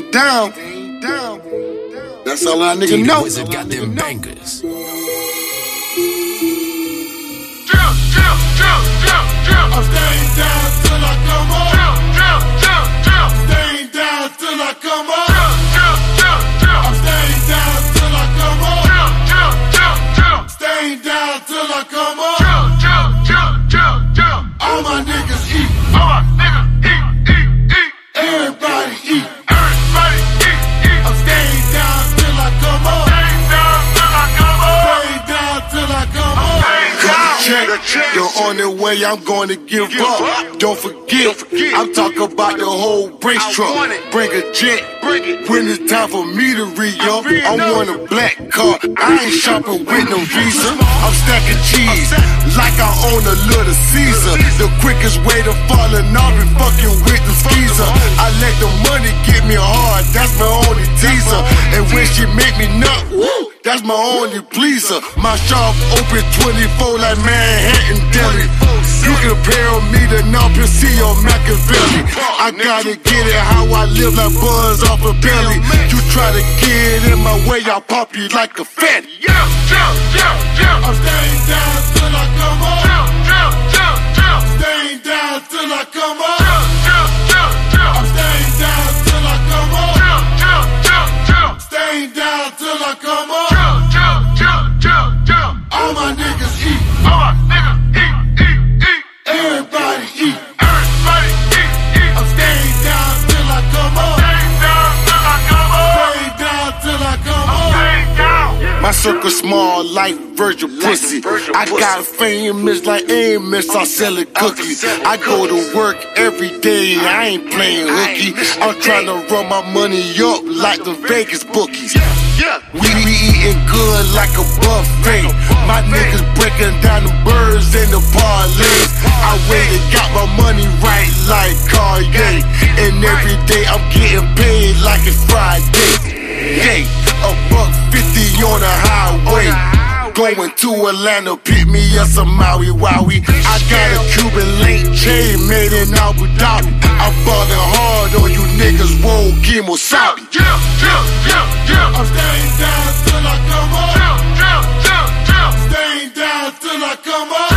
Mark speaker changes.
Speaker 1: ain't down, that's all I nigga know.
Speaker 2: Wizard got them bangers.
Speaker 3: I'm staying down till I come home. Staying down till I come home. I'm staying down till I come home. Staying down till I come home. All my niggas eat. Everybody eat. I'm staying down till I come home. Staying down till I come home.
Speaker 1: Check, the only way I'm going to give up. Don't forget, I'm talking about the whole brace truck. Bring a jet, when it's time for me to re-up. I want a black car, I ain't shopping with no Visa. I'm stacking cheese, like I own a little Caesar. The quickest way to falling off is fucking with the skeezer. I let the money get me hard, that's my only teaser. And when she make me nut, woo, that's my only pleaser. My shop open 24 like Manhattan Deli. You compare me to Napoleon or Machiavelli. I gotta get it how I live like Buzz off a belly. You try to get in my way, I'll pop you like a fatty.
Speaker 3: I'm staying down till I come home. Staying down till I come home. I'm staying down till I come home. Staying down till I come home. All my niggas eat. Everybody eat. I'm staying down till I come home. Staying down till I come home.
Speaker 1: My circle small like Virgil pussy. I got famous like Amos, I selling cookies. I go to work every day, I ain't playing hooky. I'm trying to run my money up like the Vegas bookies. We be eating good like a buffet. My niggas breaking down the birds and the parlays. I really got my money right like Kanye. And every day I'm getting paid like it's Friday. Yeah, $150 on the highway. Going to Atlanta, pick me up some Maui Wowie. I got a Cuban link chain made in Abu Dhabi. I'm ballin' hard on you niggas, whoa, Kimosabi.
Speaker 3: I'm staying down till I come home. Staying down till I come home.